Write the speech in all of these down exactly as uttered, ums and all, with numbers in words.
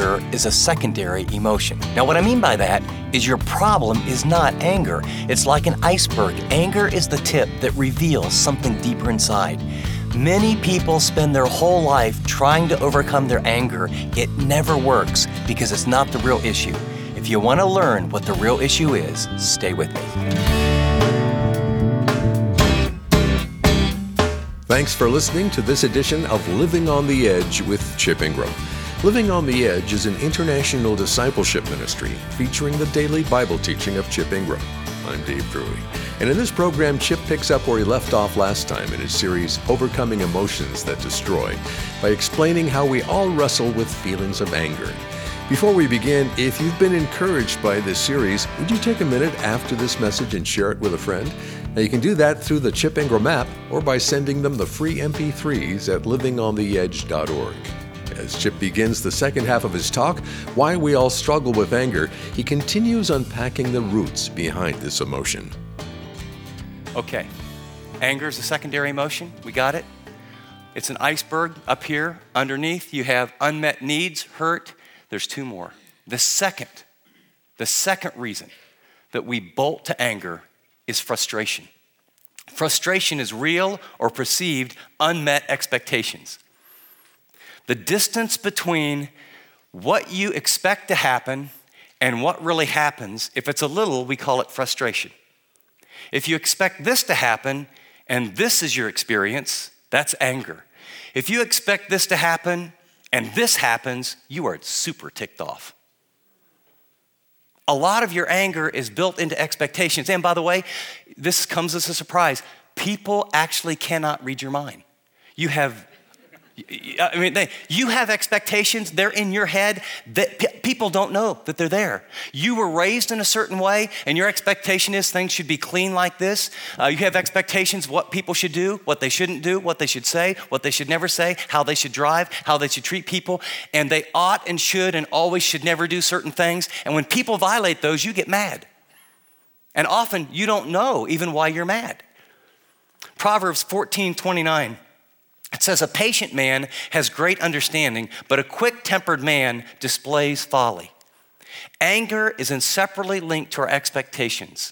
anger is a secondary emotion. Now, what I mean by that is your problem is not anger. It's like an iceberg. Anger is the tip that reveals something deeper inside. Many people spend their whole life trying to overcome their anger. It never works because it's not the real issue. If you want to learn what the real issue is, stay with me. Thanks for listening to this edition of Living on the Edge with Chip Ingram. Living on the Edge is an international discipleship ministry featuring the daily Bible teaching of Chip Ingram. I'm Dave Drury. And in this program, Chip picks up where he left off last time in his series, Overcoming Emotions That Destroy, by explaining how we all wrestle with feelings of anger. Before we begin, if you've been encouraged by this series, would you take a minute after this message and share it with a friend? Now, you can do that through the Chip Ingram app or by sending them the free M P threes at living on the edge dot org. As Chip begins the second half of his talk, Why We All Struggle with Anger, he continues unpacking the roots behind this emotion. Okay, anger is a secondary emotion. We got it? It's an iceberg up here. Underneath, you have unmet needs, hurt. There's two more. The second, the second reason that we bolt to anger is frustration. Frustration is real or perceived unmet expectations. The distance between what you expect to happen and what really happens, if it's a little, we call it frustration. If you expect this to happen and this is your experience, that's anger. If you expect this to happen and this happens, you are super ticked off. A lot of your anger is built into expectations. And by the way, this comes as a surprise. People actually cannot read your mind. You have, I mean, they, you have expectations, they're in your head, that p- people don't know that they're there. You were raised in a certain way, and your expectation is things should be clean like this. Uh, you have expectations of what people should do, what they shouldn't do, what they should say, what they should never say, how they should drive, how they should treat people, and they ought and should and always should never do certain things. And when people violate those, you get mad. And often you don't know even why you're mad. Proverbs fourteen twenty-nine. It says, a patient man has great understanding, but a quick-tempered man displays folly. Anger is inseparably linked to our expectations.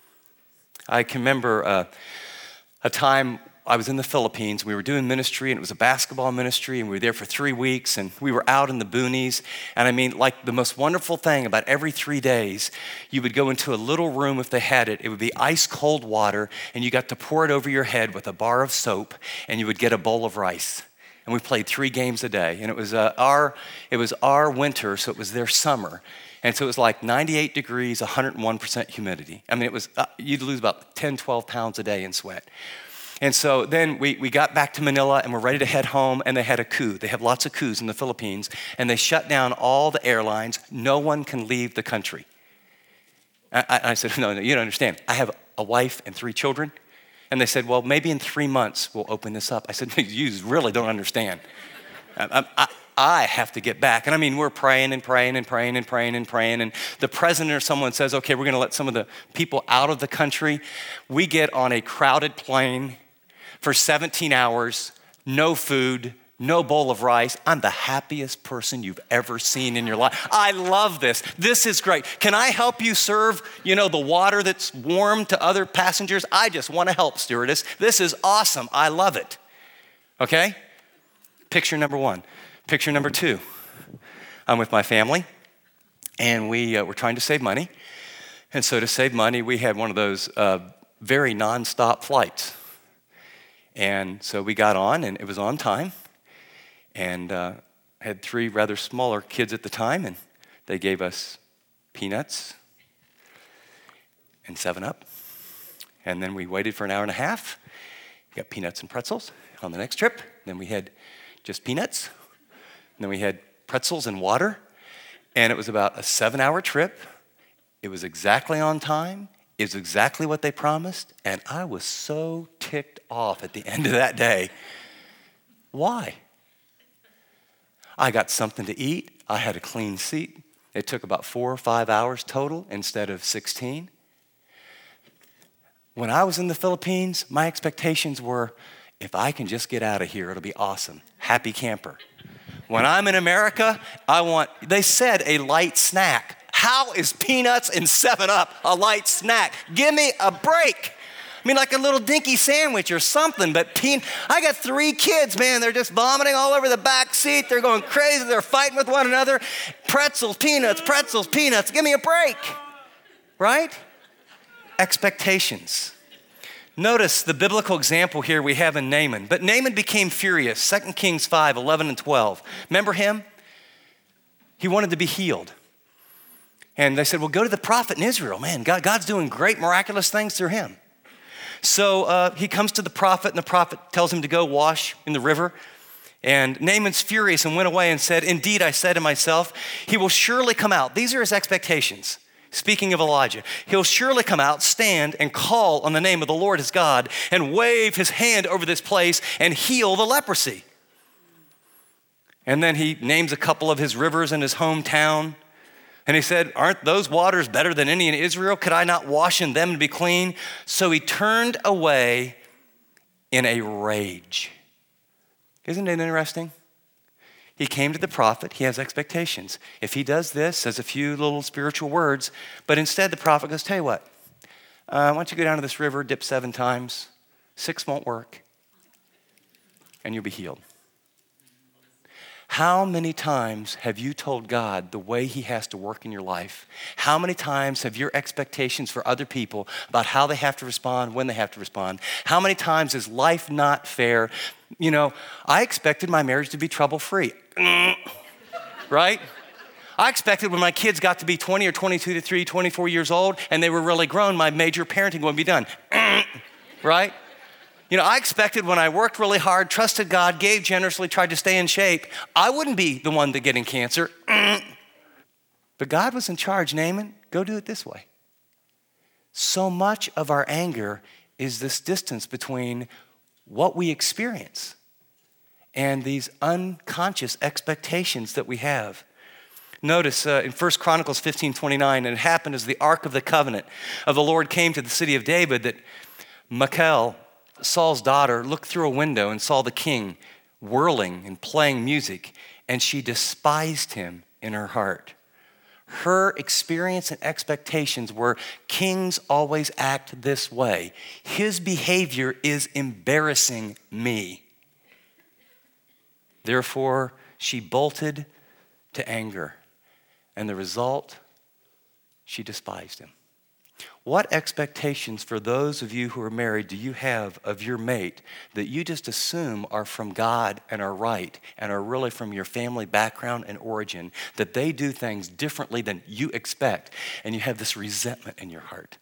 I can remember uh, a time I was in the Philippines. We were doing ministry, and it was a basketball ministry, and we were there for three weeks, and we were out in the boonies. And I mean, like the most wonderful thing about every three days, you would go into a little room if they had it. It would be ice cold water, and you got to pour it over your head with a bar of soap, and you would get a bowl of rice. And we played three games a day, and it was uh, our it was our winter, so it was their summer. And so it was like ninety-eight degrees, one hundred one percent humidity. I mean, it was uh, you'd lose about ten, twelve pounds a day in sweat. And so then we, we got back to Manila and we're ready to head home, and they had a coup. They have lots of coups in the Philippines, and they shut down all the airlines. No one can leave the country. I, I said, no, no, you don't understand. I have a wife and three children. And they said, well, maybe in three months we'll open this up. I said, no, you really don't understand. I, I, I have to get back. And I mean, we're praying and praying and praying and praying and praying. And the president or someone says, okay, we're going to let some of the people out of the country. We get on a crowded plane for seventeen hours, no food, no bowl of rice. I'm the happiest person you've ever seen in your life. I love this. This is great. Can I help you serve, you know, the water that's warm to other passengers? I just want to help, stewardess. This is awesome. I love it. Okay? Picture number one. Picture number two. I'm with my family, and we uh, were trying to save money. And so to save money, we had one of those uh, very nonstop flights. And so we got on, and it was on time, and uh, had three rather smaller kids at the time, and they gave us peanuts and seven up. And then we waited for an hour and a half, got peanuts and pretzels on the next trip. Then we had just peanuts, and then we had pretzels and water, and it was about a seven-hour trip. It was exactly on time. Is exactly what they promised, and I was so ticked off at the end of that day. Why? I got something to eat. I had a clean seat. It took about four or five hours total instead of sixteen. When I was in the Philippines, my expectations were, if I can just get out of here, it'll be awesome. Happy camper. When I'm in America, I want, they said a light snack. How is peanuts and seven up a light snack? Give me a break. I mean, like a little dinky sandwich or something, but pe- I got three kids, man. They're just vomiting all over the back seat. They're going crazy. They're fighting with one another. Pretzels, peanuts, pretzels, peanuts. Give me a break, right? Expectations. Notice the biblical example here we have in Naaman. But Naaman became furious. Second Kings five, eleven and twelve. Remember him? He wanted to be healed. And they said, well, go to the prophet in Israel. Man, God, God's doing great, miraculous things through him. So uh, he comes to the prophet, and the prophet tells him to go wash in the river. And Naaman's furious and went away and said, indeed, I said to myself, he will surely come out. These are his expectations. Speaking of Elijah, he'll surely come out, stand, and call on the name of the Lord his God, and wave his hand over this place and heal the leprosy. And then he names a couple of his rivers in his hometown. And he said, aren't those waters better than any in Israel? Could I not wash in them and be clean? So he turned away in a rage. Isn't it interesting? He came to the prophet. He has expectations. If he does this, says a few little spiritual words, but instead the prophet goes, tell you what, uh, why don't you go down to this river, dip seven times. Six won't work, and you'll be healed. How many times have you told God the way he has to work in your life? How many times have your expectations for other people about how they have to respond, when they have to respond? How many times is life not fair? You know, I expected my marriage to be trouble-free, right? I expected when my kids got to be twenty or twenty-two to three, twenty-four years old, and they were really grown, my major parenting would be done, right? You know, I expected when I worked really hard, trusted God, gave generously, tried to stay in shape, I wouldn't be the one to getting cancer. But God was in charge. Naaman, go do it this way. So much of our anger is this distance between what we experience and these unconscious expectations that we have. Notice uh, in First Chronicles fifteen twenty-nine, and it happened as the Ark of the Covenant of the Lord came to the city of David that Michal, Saul's daughter, looked through a window and saw the king whirling and playing music, and she despised him in her heart. Her experience and expectations were, kings always act this way. His behavior is embarrassing me. Therefore, she bolted to anger, and the result, she despised him. What expectations for those of you who are married do you have of your mate that you just assume are from God and are right and are really from your family background and origin, that they do things differently than you expect, and you have this resentment in your heart?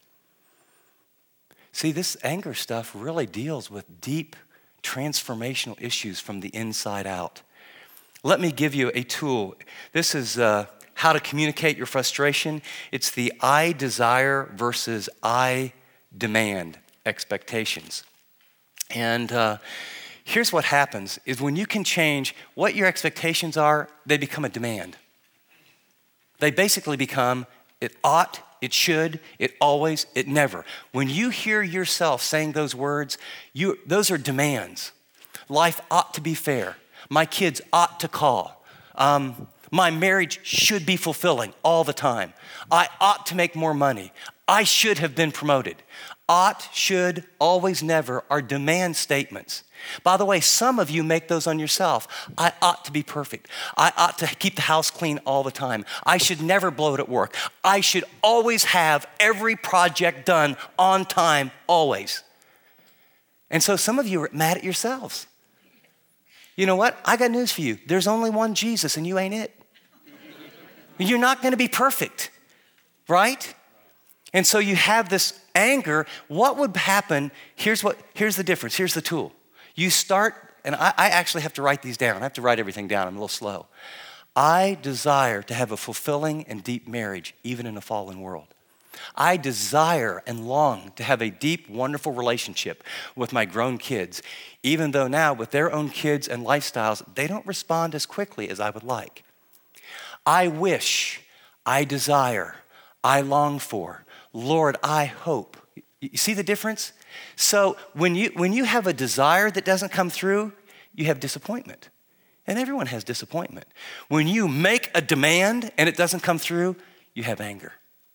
See, this anger stuff really deals with deep transformational issues from the inside out. Let me give you a tool. This is uh, how to communicate your frustration. It's the I desire versus I demand expectations. And uh, here's what happens is when you can change what your expectations are, they become a demand. They basically become it ought, it should, it always, it never. When you hear yourself saying those words, you those are demands. Life ought to be fair. My kids ought to call. Um, My marriage should be fulfilling all the time. I ought to make more money. I should have been promoted. Ought, should, always, never are demand statements. By the way, some of you make those on yourself. I ought to be perfect. I ought to keep the house clean all the time. I should never blow it at work. I should always have every project done on time, always. And so some of you are mad at yourselves. You know what? I got news for you. There's only one Jesus and you ain't it. You're not going to be perfect, right? And so you have this anger. What would happen? Here's what. Here's the difference. Here's the tool. You start, and I, I actually have to write these down. I have to write everything down. I'm a little slow. I desire to have a fulfilling and deep marriage, even in a fallen world. I desire and long to have a deep, wonderful relationship with my grown kids, even though now with their own kids and lifestyles, they don't respond as quickly as I would like. I wish, I desire, I long for, Lord, I hope. You see the difference? So when you when you have a desire that doesn't come through, you have disappointment. And everyone has disappointment. When you make a demand and it doesn't come through, you have anger.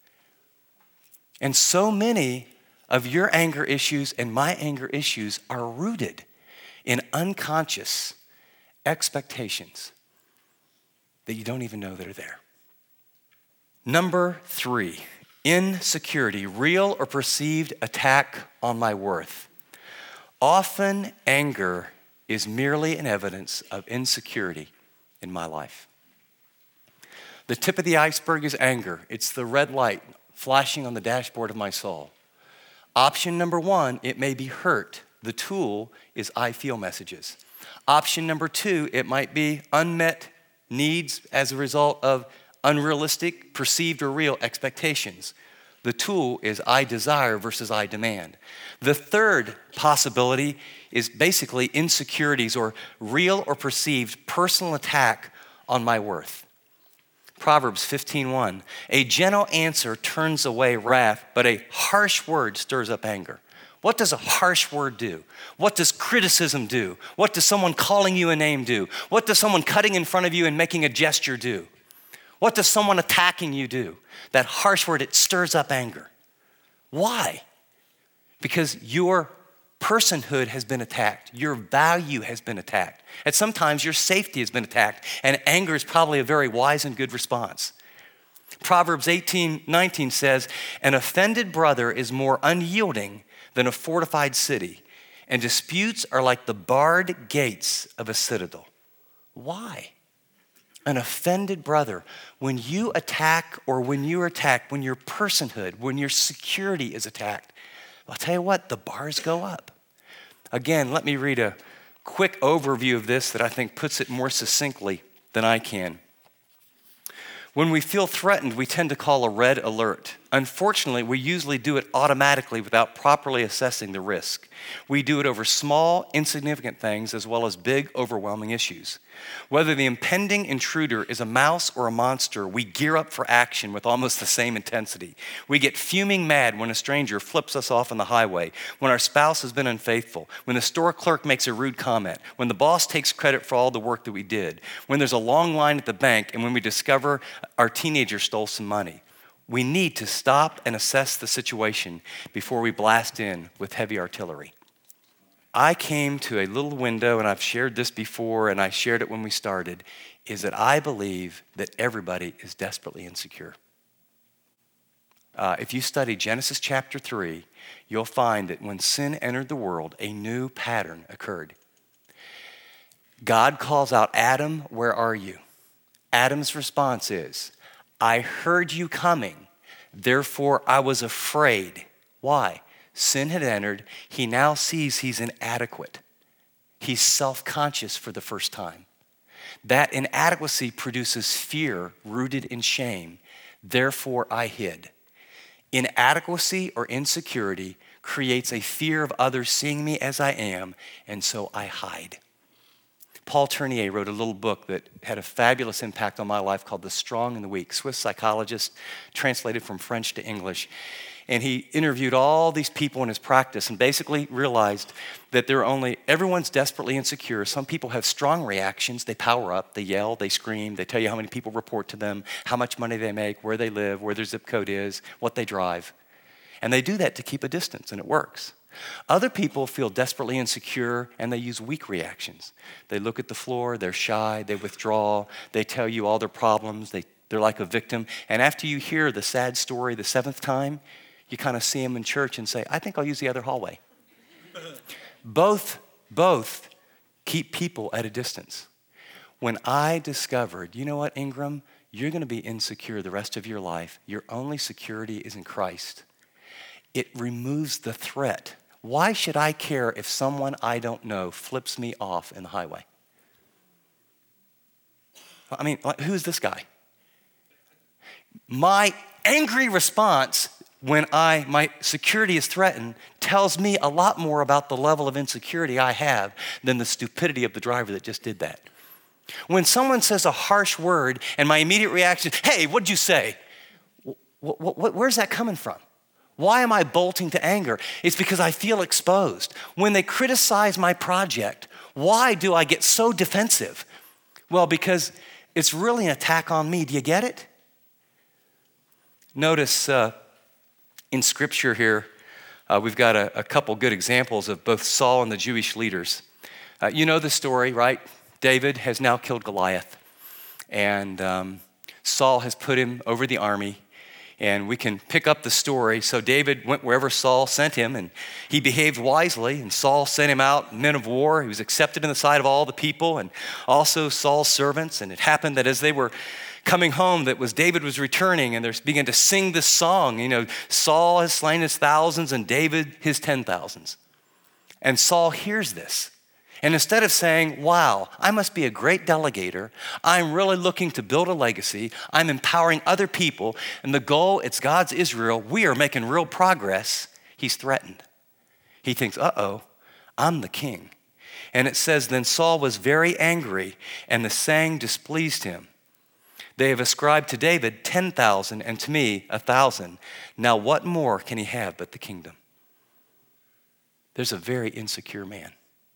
And so many of your anger issues and my anger issues are rooted in unconscious expectations that you don't even know that are there. Number three, insecurity, real or perceived attack on my worth. Often anger is merely an evidence of insecurity in my life. The tip of the iceberg is anger. It's the red light flashing on the dashboard of my soul. Option number one, it may be hurt. The tool is I feel messages. Option number two, it might be unmet needs as a result of unrealistic, perceived or real expectations. The tool is I desire versus I demand. The third possibility is basically insecurities or real or perceived personal attack on my worth. Proverbs fifteen one, a gentle answer turns away wrath, but a harsh word stirs up anger. What does a harsh word do? What does criticism do? What does someone calling you a name do? What does someone cutting in front of you and making a gesture do? What does someone attacking you do? That harsh word, it stirs up anger. Why? Because your personhood has been attacked. Your value has been attacked. And sometimes your safety has been attacked. And anger is probably a very wise and good response. Proverbs eighteen nineteen says, an offended brother is more unyielding than a fortified city, and disputes are like the barred gates of a citadel. Why? An offended brother, when you attack or when you're attacked, when your personhood, when your security is attacked, I'll tell you what, the bars go up. Again, let me read a quick overview of this that I think puts it more succinctly than I can. When we feel threatened, we tend to call a red alert. Unfortunately, we usually do it automatically without properly assessing the risk. We do it over small, insignificant things as well as big, overwhelming issues. Whether the impending intruder is a mouse or a monster, we gear up for action with almost the same intensity. We get fuming mad when a stranger flips us off on the highway, when our spouse has been unfaithful, when the store clerk makes a rude comment, when the boss takes credit for all the work that we did, when there's a long line at the bank, and when we discover our teenager stole some money. We need to stop and assess the situation before we blast in with heavy artillery. I came to a little window, and I've shared this before, and I shared it when we started, is that I believe that everybody is desperately insecure. Uh, if you study Genesis chapter three, you'll find that when sin entered the world, a new pattern occurred. God calls out, Adam, where are you? Adam's response is, I heard you coming, therefore I was afraid. Why? Sin had entered. He now sees he's inadequate. He's self-conscious for the first time. That inadequacy produces fear rooted in shame. Therefore I hid. Inadequacy or insecurity creates a fear of others seeing me as I am, and so I hide. Paul Tournier wrote a little book that had a fabulous impact on my life called The Strong and the Weak, Swiss psychologist, translated from French to English. And he interviewed all these people in his practice and basically realized that they're only, everyone's desperately insecure. Some people have strong reactions. They power up, they yell, they scream, they tell you how many people report to them, how much money they make, where they live, where their zip code is, what they drive. And they do that to keep a distance, and it works. Other people feel desperately insecure, and they use weak reactions. They look at the floor, they're shy, they withdraw, they tell you all their problems, they, they're like a victim. And after you hear the sad story the seventh time, you kind of see them in church and say, I think I'll use the other hallway. both, both keep people at a distance. When I discovered, you know what, Ingram, you're going to be insecure the rest of your life. Your only security is in Christ. It removes the threat. Why should I care if someone I don't know flips me off in the highway? I mean, who's this guy? My angry response when I, my security is threatened tells me a lot more about the level of insecurity I have than the stupidity of the driver that just did that. When someone says a harsh word and my immediate reaction is, hey, what'd you say? Wh- wh- where's that coming from? Why am I bolting to anger? It's because I feel exposed. When they criticize my project, why do I get so defensive? Well, because it's really an attack on me. Do you get it? Notice uh, in Scripture here, uh, we've got a, a couple good examples of both Saul and the Jewish leaders. Uh, you know the story, right? David has now killed Goliath, and um, Saul has put him over the army. And we can pick up the story. So David went wherever Saul sent him, and he behaved wisely. And Saul sent him out, men of war. He was accepted in the sight of all the people, and also Saul's servants. And it happened that as they were coming home, that was David was returning, and they began to sing this song. You know, Saul has slain his thousands, and David his ten thousands. And Saul hears this. And instead of saying, wow, I must be a great delegator, I'm really looking to build a legacy, I'm empowering other people, and the goal, it's God's Israel, we are making real progress, he's threatened. He thinks, uh-oh, I'm the king. And it says, then Saul was very angry, and the saying displeased him. They have ascribed to David ten thousand, and to me a thousand. Now what more can he have but the kingdom? There's a very insecure man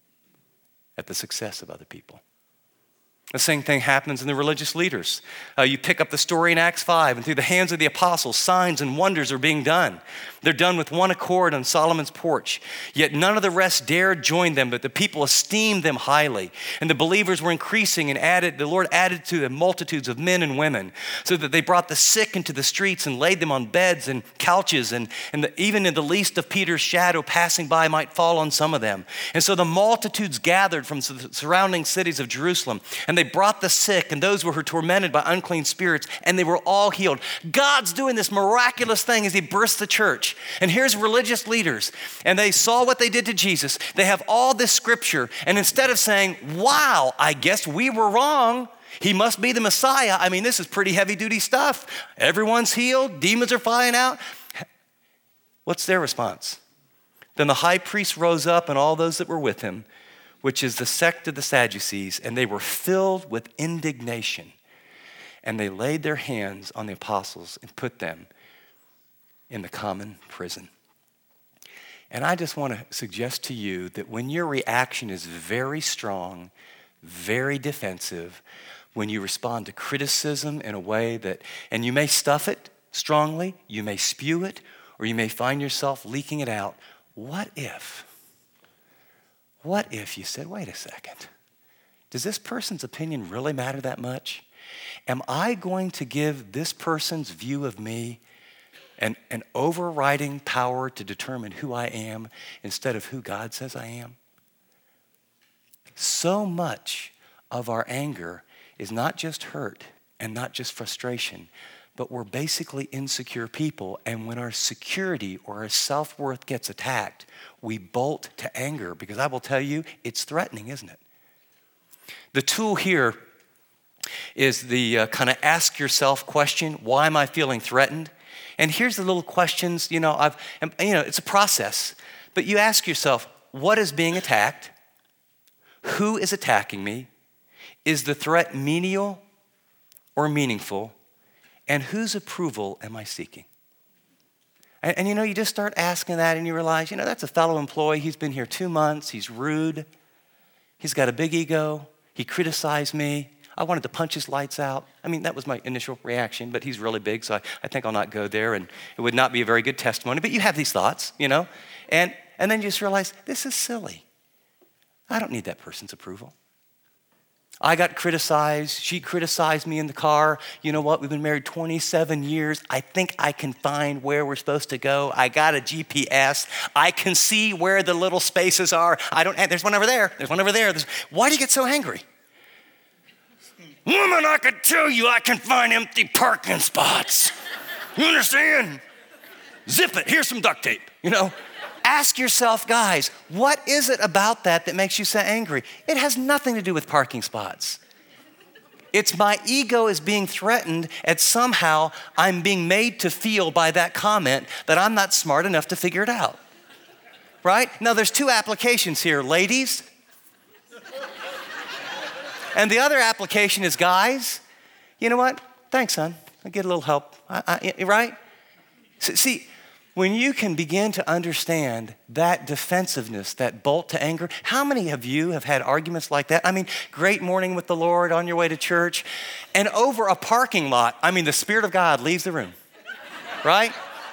at the success of other people. The same thing happens in the religious leaders. Uh, you pick up the story in Acts five, and through the hands of the apostles, signs and wonders are being done. They're done with one accord on Solomon's porch. Yet none of the rest dared join them, but the people esteemed them highly. And the believers were increasing, and added, the Lord added to them multitudes of men and women, so that they brought the sick into the streets and laid them on beds and couches, and, and the, even in the least of Peter's shadow passing by might fall on some of them. And so the multitudes gathered from the surrounding cities of Jerusalem, and they brought the sick and those who were tormented by unclean spirits, and they were all healed. God's doing this miraculous thing as he bursts the church. And here's religious leaders, and they saw what they did to Jesus. They have all this scripture, and instead of saying, wow, I guess we were wrong, he must be the Messiah. I mean, this is pretty heavy duty stuff. Everyone's healed, demons are flying out. What's their response? Then the high priest rose up and all those that were with him, which is the sect of the Sadducees, and they were filled with indignation. And they laid their hands on the apostles and put them in the common prison. And I just want to suggest to you that when your reaction is very strong, very defensive, when you respond to criticism in a way that, and you may stuff it strongly, you may spew it, or you may find yourself leaking it out. What if? What if you said, wait a second, does this person's opinion really matter that much? Am I going to give this person's view of me an, an overriding power to determine who I am instead of who God says I am? So much of our anger is not just hurt and not just frustration, but we're basically insecure people. And when our security or our self-worth gets attacked, we bolt to anger, because I will tell you, it's threatening, isn't it? The tool here is the uh, kind of ask yourself question, why am I feeling threatened? And here's the little questions, you know, I've, you know, it's a process, but you ask yourself, what is being attacked? Who is attacking me? Is the threat menial or meaningful? And whose approval am I seeking? And, and you know, you just start asking that and you realize, you know, that's a fellow employee. He's been here two months. He's rude. He's got a big ego. He criticized me. I wanted to punch his lights out. I mean, that was my initial reaction, but he's really big, so I, I think I'll not go there, and it would not be a very good testimony. But you have these thoughts, you know, and, and then you just realize, this is silly. I don't need that person's approval. I got criticized. She criticized me in the car. You know what? We've been married twenty-seven years. I think I can find where we're supposed to go. I got a G P S. I can see where the little spaces are. I don't, there's one over there. There's one over there. There's, why do you get so angry? Woman, I can tell you I can find empty parking spots. You understand? Zip it. Here's some duct tape, you know? Ask yourself, guys, what is it about that that makes you so angry? It has nothing to do with parking spots. It's my ego is being threatened, and somehow I'm being made to feel by that comment that I'm not smart enough to figure it out. Right? Now, there's two applications here, ladies. And the other application is guys. You know what? Thanks, son. I get a little help. I, I, right? See, When you can begin to understand that defensiveness, that bolt to anger, how many of you have had arguments like that? I mean, great morning with the Lord on your way to church, and over a parking lot, I mean, the Spirit of God leaves the room, right?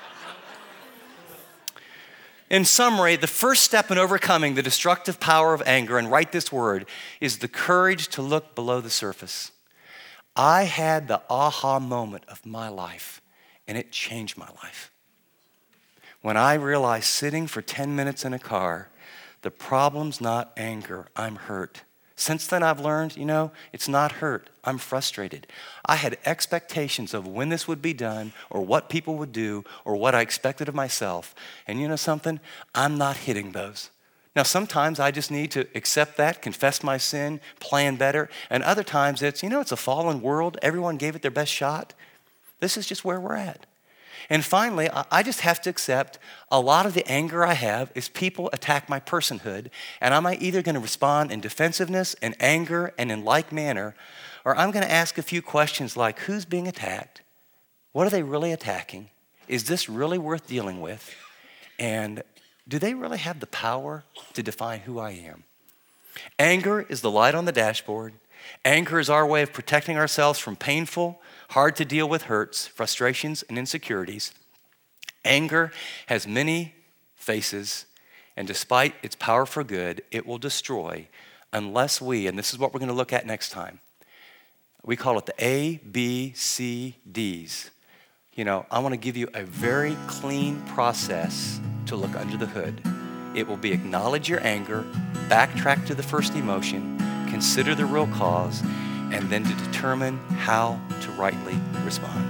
In summary, the first step in overcoming the destructive power of anger, and write this word, is the courage to look below the surface. I had the aha moment of my life, and it changed my life. When I realized sitting for ten minutes in a car, the problem's not anger, I'm hurt. Since then I've learned, you know, it's not hurt, I'm frustrated. I had expectations of when this would be done or what people would do or what I expected of myself. And you know something? I'm not hitting those. Now sometimes I just need to accept that, confess my sin, plan better. And other times it's, you know, it's a fallen world. Everyone gave it their best shot. This is just where we're at. And finally, I just have to accept a lot of the anger I have is people attack my personhood, and I'm either going to respond in defensiveness and anger and in like manner, or I'm going to ask a few questions like, who's being attacked? What are they really attacking? Is this really worth dealing with? And do they really have the power to define who I am? Anger is the light on the dashboard. Anger is our way of protecting ourselves from painful, hard to deal with hurts, frustrations, and insecurities. Anger has many faces, and despite its power for good, it will destroy unless we, and this is what we're going to look at next time, we call it the A, B, C, Ds. You know, I want to give you a very clean process to look under the hood. It will be acknowledge your anger, backtrack to the first emotion, consider the real cause, and then to determine how to rightly respond.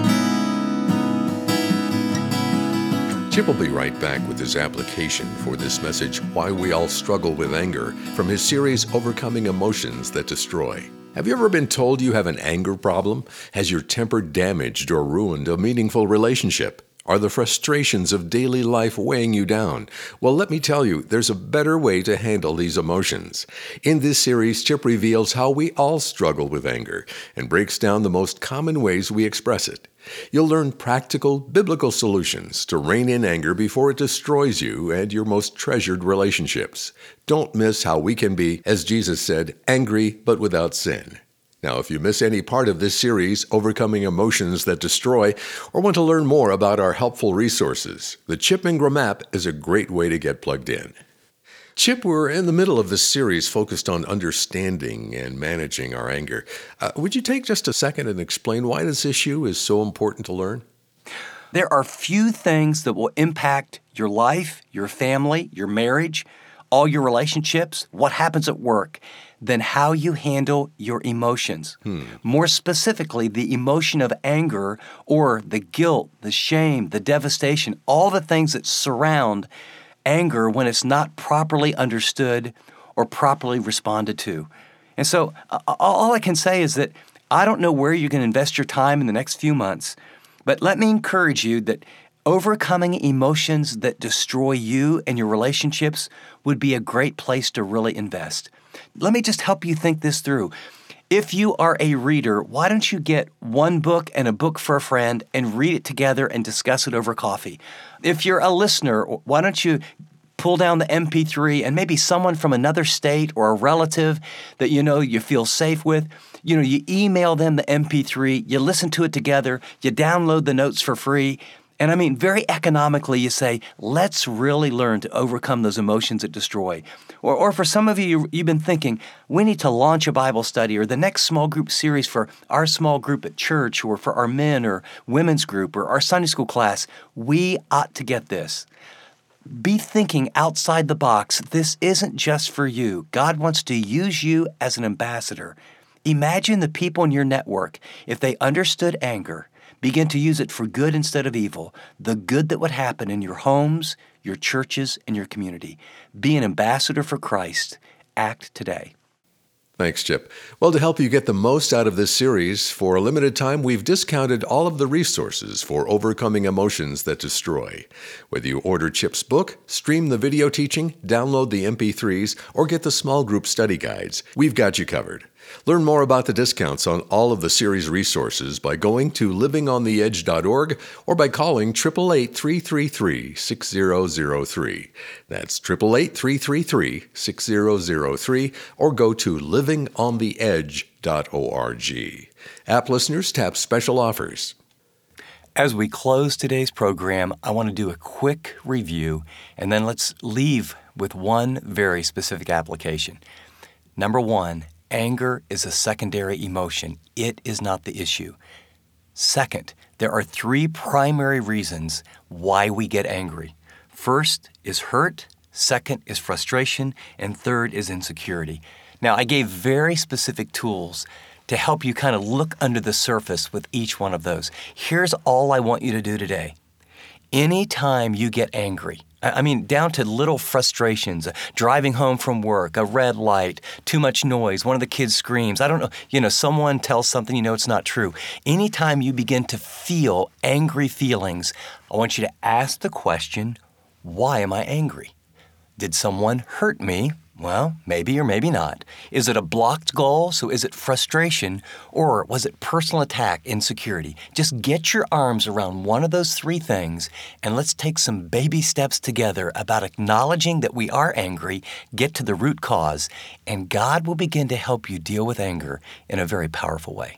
Chip will be right back with his application for this message, Why We All Struggle with Anger, from his series, Overcoming Emotions That Destroy. Have you ever been told you have an anger problem? Has your temper damaged or ruined a meaningful relationship? Are the frustrations of daily life weighing you down? Well, let me tell you, there's a better way to handle these emotions. In this series, Chip reveals how we all struggle with anger and breaks down the most common ways we express it. You'll learn practical, biblical solutions to rein in anger before it destroys you and your most treasured relationships. Don't miss how we can be, as Jesus said, angry but without sin. Now, if you miss any part of this series, Overcoming Emotions That Destroy, or want to learn more about our helpful resources, the Chip Ingram app is a great way to get plugged in. Chip, we're in the middle of this series focused on understanding and managing our anger. Uh, would you take just a second and explain why this issue is so important to learn? There are few things that will impact your life, your family, your marriage, all your relationships, what happens at work, than how you handle your emotions. Hmm. More specifically, the emotion of anger or the guilt, the shame, the devastation, all the things that surround anger when it's not properly understood or properly responded to. And so uh, all I can say is that I don't know where you're going to invest your time in the next few months, but let me encourage you that overcoming emotions that destroy you and your relationships would be a great place to really invest. Let me just help you think this through. If you are a reader, why don't you get one book and a book for a friend and read it together and discuss it over coffee? If you're a listener, why don't you pull down the M P three and maybe someone from another state or a relative that you know you feel safe with, you know, you email them the M P three, you listen to it together, you download the notes for free. And I mean, very economically, you say, let's really learn to overcome those emotions that destroy. Or, or for some of you, you've been thinking, we need to launch a Bible study or the next small group series for our small group at church or for our men or women's group or our Sunday school class. We ought to get this. Be thinking outside the box. This isn't just for you. God wants to use you as an ambassador. Imagine the people in your network, if they understood anger, begin to use it for good instead of evil, the good that would happen in your homes, your churches, and your community. Be an ambassador for Christ. Act today. Thanks, Chip. Well, to help you get the most out of this series, for a limited time, we've discounted all of the resources for overcoming emotions that destroy. Whether you order Chip's book, stream the video teaching, download the M P threes, or get the small group study guides, we've got you covered. Learn more about the discounts on all of the series resources by going to living on the edge dot org or by calling eight eight eight, three three three, six zero zero three. That's eight eight eight, three three three, six zero zero three or go to living on the edge dot org. App listeners tap special offers. As we close today's program, I want to do a quick review, and then let's leave with one very specific application. Number one, anger is a secondary emotion. It is not the issue. Second, there are three primary reasons why we get angry. First is hurt, second is frustration, and third is insecurity. Now, I gave very specific tools to help you kind of look under the surface with each one of those. Here's all I want you to do today. Anytime you get angry, I mean, down to little frustrations, driving home from work, a red light, too much noise, one of the kids screams, I don't know, you know, someone tells something you know it's not true. Anytime you begin to feel angry feelings, I want you to ask the question, why am I angry? Did someone hurt me? Well, maybe or maybe not. Is it a blocked goal? So is it frustration? Or was it personal attack, insecurity? Just get your arms around one of those three things and let's take some baby steps together about acknowledging that we are angry, get to the root cause, and God will begin to help you deal with anger in a very powerful way.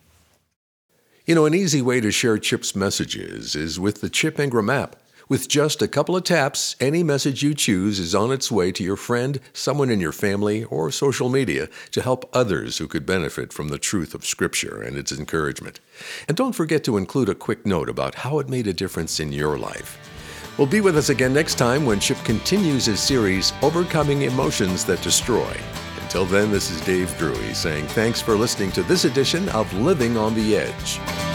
You know, an easy way to share Chip's messages is with the Chip Ingram app. With just a couple of taps, any message you choose is on its way to your friend, someone in your family, or social media to help others who could benefit from the truth of Scripture and its encouragement. And don't forget to include a quick note about how it made a difference in your life. Well, be with us again next time when Chip continues his series, Overcoming Emotions That Destroy. Until then, this is Dave Gruey saying thanks for listening to this edition of Living on the Edge.